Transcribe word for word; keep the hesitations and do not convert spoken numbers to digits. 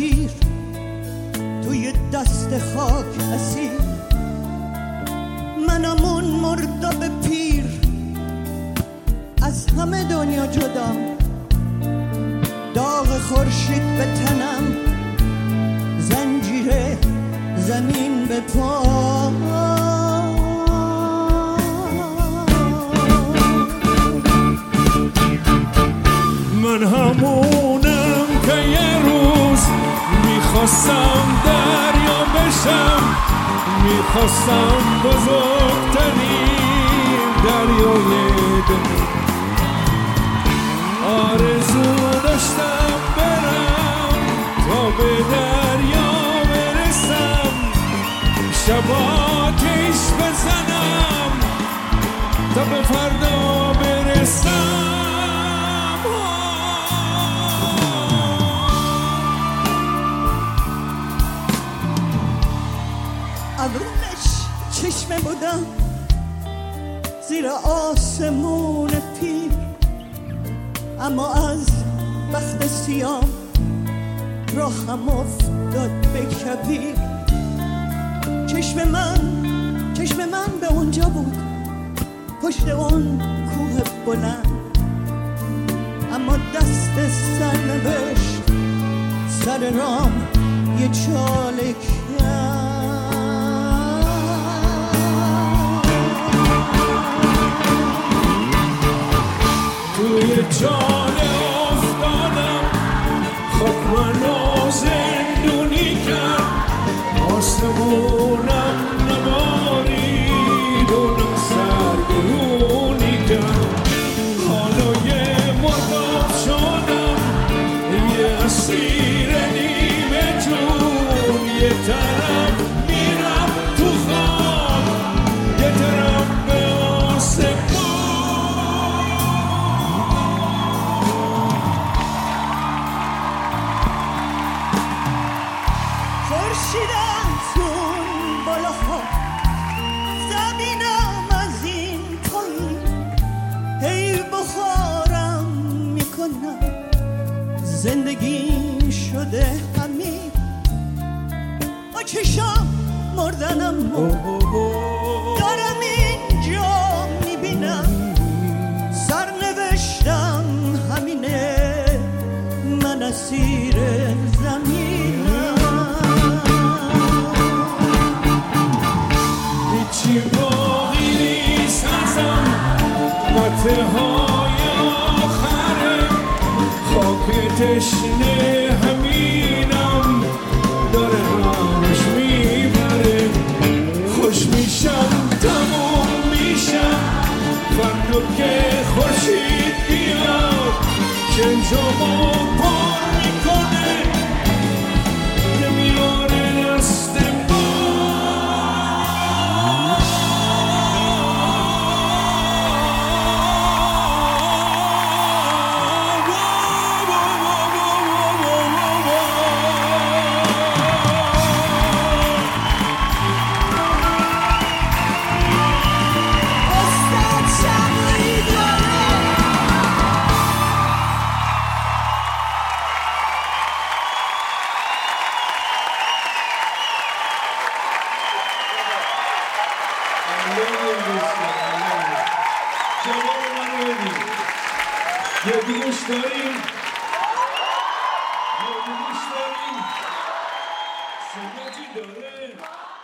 پیر توی دست خاک اسیر، منم اون مرداب پیر از همه دنیا جدام، داغ خورشید به تنم، زنجیره زمین به پا. من همونم که یه روز میخواستم دریا بشم، میخواستم بزرگترین دریای دنیا، آرزو داشتم برم تا به دریا برسم، شبا کش بزنم تا به فردا برسم. ابروش چشمه بودم زیر آسمون پیر، اما از بخت سیام راهم افتاد به کبیر. چشم من چشم من به اونجا بود، پشت اون کوه بلند، اما دست سرنوشت سر رام یه چاله کرد. توی جاله افتادم، خاک منو زندونی کرد، آسمونم نبارید اونم سرگرونی کرد. حالا یه مرداب شدم، یه اسیر نیمه جون، یه طرف میرم تو خاک، یه طرف به آسمون. خورشید از اون بالاها، زمینم از این پایین، هی بخارم میکنم، زندگی شده همین، با چشم مردنم دارم اینجا میبینم، سرنوشتم همینه، من اسیر زمینم. هیچی باقی نیست ازم، قطعه های آخره، خاک تشنه همینم داره همش میبره. خوش میشم تموم میشم فردا که خورشید بیاد، شنجامو پر میکنه نمیاره دست یه دوش داریم، یه دوش داریم، سنتی داره.